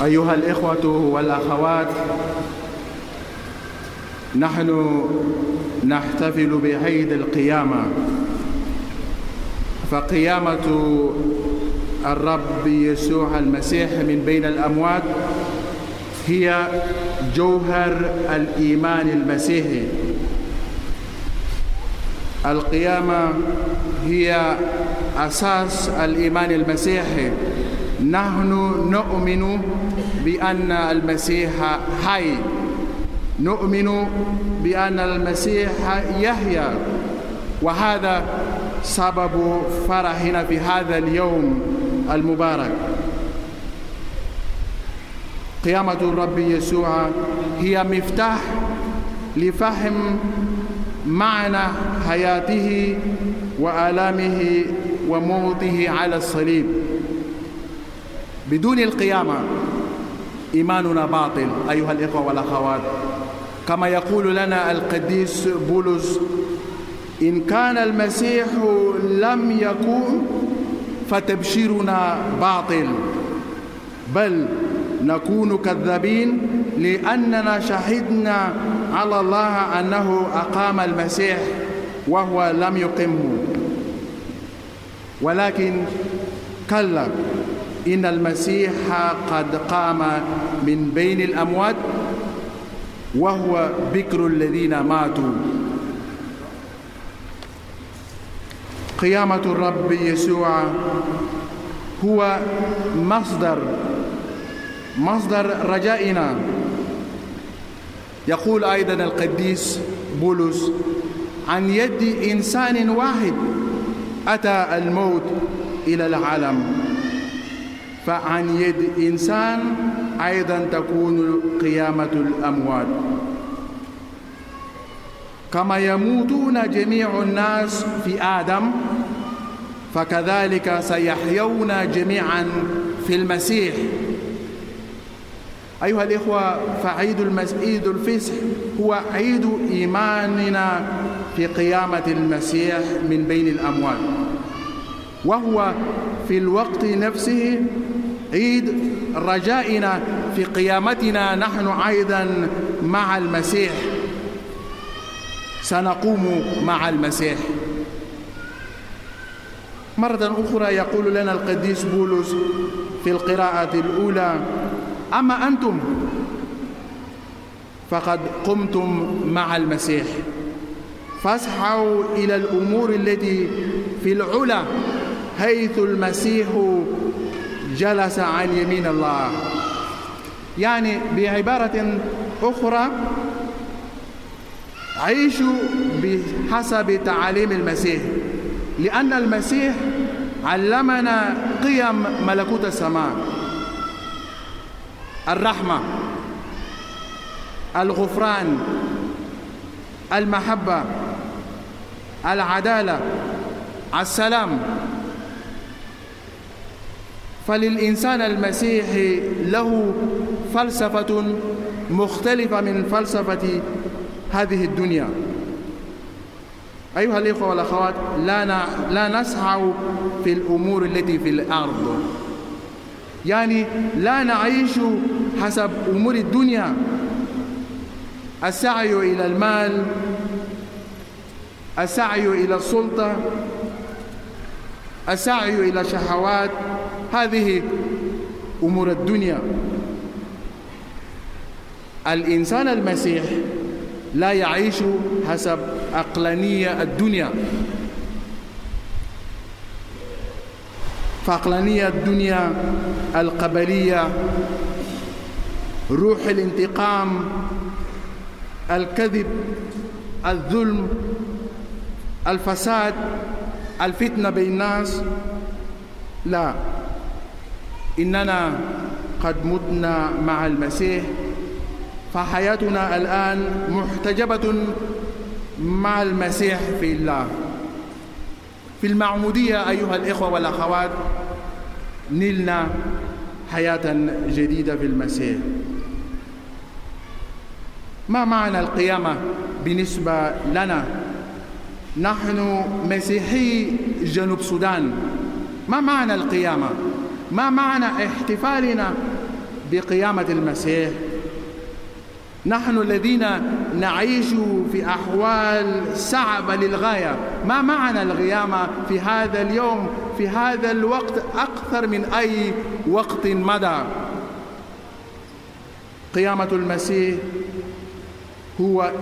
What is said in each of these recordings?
أيها الإخوة والأخوات، نحن نحتفل بعيد القيامة، فقيامة الرب يسوع المسيح من بين الأموات هي جوهر الإيمان المسيحي. القيامة هي أساس الإيمان المسيحي. نحن نؤمن بأن المسيح حي، نؤمن بأن المسيح يحيا، وهذا سبب فرحنا في هذا اليوم المبارك. قيامة الرب يسوع هي مفتاح لفهم معنى حياته وآلامه وموته على الصليب. بدون القيامة إيماننا باطل أيها الإخوة والأخوات، كما يقول لنا القديس بولس: إن كان المسيح لم يكن فتبشيرنا باطل، بل نكون كذابين لأننا شهدنا على الله أنه أقام المسيح وهو لم يقمه. ولكن كلا، إن المسيح قد قام من بين الأموات وهو بكر الذين ماتوا. قيامة الرب يسوع هو مصدر رجائنا. يقول أيضا القديس بولس: عن يد إنسان واحد أتى الموت إلى العالم، فعن يد إنسان أيضا تكون قيامة الأموات. كما يموتون جميع الناس في آدم، فكذلك سيحيون جميعا في المسيح. أيها الإخوة، فعيد الفصح هو عيد إيماننا في قيامة المسيح من بين الأموات، وهو في الوقت نفسه عيد رجائنا في قيامتنا نحن أيضا مع المسيح. سنقوم مع المسيح. مرة أخرى يقول لنا القديس بولس في القراءة الأولى: أما أنتم فقد قمتم مع المسيح، فاسعوا إلى الأمور التي في العلا حيث المسيح جلس عن يمين الله. يعني بعبارة أخرى، عيشوا بحسب تعاليم المسيح، لأن المسيح علمنا قيم ملكوت السماء: الرحمة، الغفران، المحبة، العدالة، السلام. فللإنسان المسيحي له فلسفة مختلفة من فلسفة هذه الدنيا. أيها الإخوة والأخوات، لا نسعى في الأمور التي في الأرض، يعني لا نعيش حسب أمور الدنيا. السعي إلى المال، السعي إلى السلطة، السعي إلى الشهوات، هذه أمور الدنيا. الإنسان المسيح لا يعيش حسب عقلانية الدنيا، فعقلانية الدنيا القبلية، روح الانتقام، الكذب، الظلم، الفساد، الفتنة بين الناس. لا، إننا قد متنا مع المسيح، فحياتنا الآن محتجبة مع المسيح في الله. في المعمودية أيها الإخوة والأخوات نلنا حياة جديدة في المسيح. ما معنى القيامة بالنسبة لنا؟ نحن مسيحي جنوب السودان. ما معنى القيامة؟ ما معنى احتفالنا بقيامة المسيح. نحن الذين نعيش في أحوال صعبة للغاية، ما معنى القيامة في هذا اليوم، في هذا الوقت أكثر من أي وقت مضى؟ قيامة المسيح هو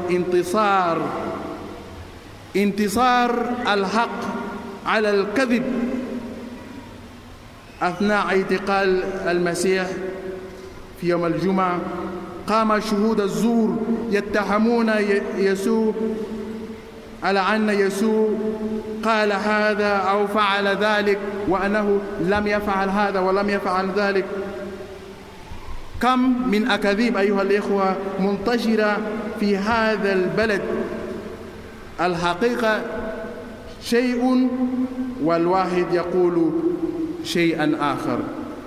انتصار الحق على الكذب. أثناء اعتقال المسيح في يوم الجمعة قام شهود الزور يتهمون يسوع على أن يسوع قال هذا أو فعل ذلك، وأنه لم يفعل هذا ولم يفعل ذلك. كم من أكاذيب أيها الإخوة منتشرة في هذا البلد. الحقيقة شيء والواحد يقول شيئا آخر.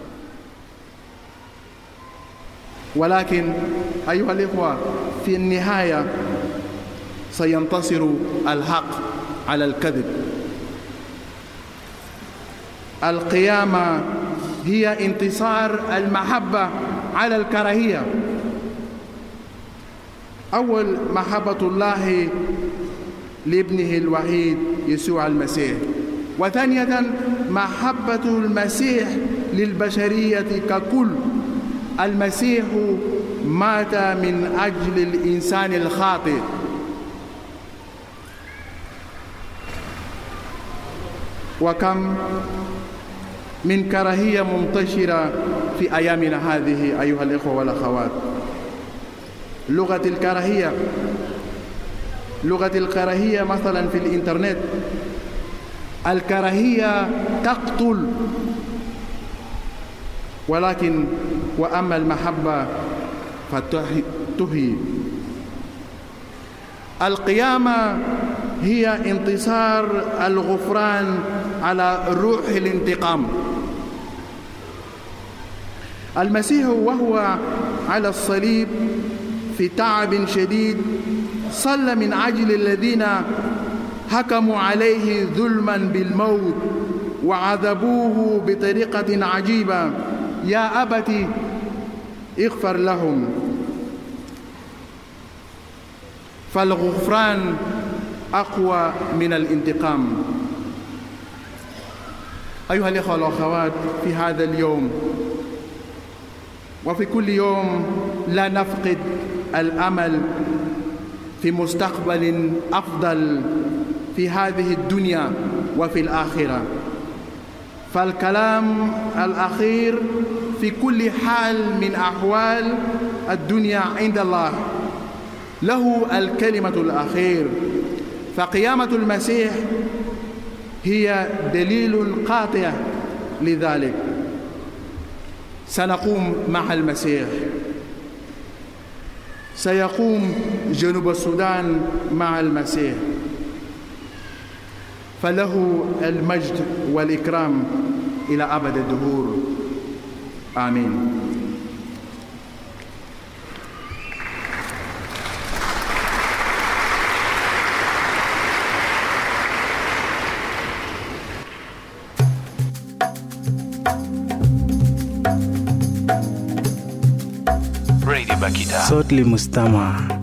ولكن أيها الإخوة في النهاية سينتصر الحق على الكذب. القيامة هي انتصار المحبة على الكراهية. أول محبة الله لابنه الوحيد يسوع المسيح، وثانية محبة المسيح للبشرية ككل. المسيح مات من أجل الإنسان الخاطئ. وكم من كراهية منتشرة في أيامنا هذه أيها الإخوة والأخوات. لغة الكراهية مثلا في الإنترنت. الكراهية تقتل، ولكن وأما المحبة فتحيي. القيامة هي انتصار الغفران على روح الانتقام. المسيح وهو على الصليب في تعب شديد صلى من أجل الذين حكموا عليه ظلما بالموت وعذبوه بطريقة عجيبة. يا أبت اغفر لهم. فالغفران أقوى من الانتقام. أيها الأخوة والأخوات، في هذا اليوم وفي كل يوم لا نفقد الأمل في مستقبل أفضل في هذه الدنيا وفي الآخرة. فالكلام الأخير في كل حال من أحوال الدنيا عند الله، له الكلمة الأخير. فقيامة المسيح هي دليل قاطع لذلك. سنقوم مع المسيح، سيقوم جنوب السودان مع المسيح، فله المجد والإكرام إلى أبد الدهور. آمين. صوت لمستمع.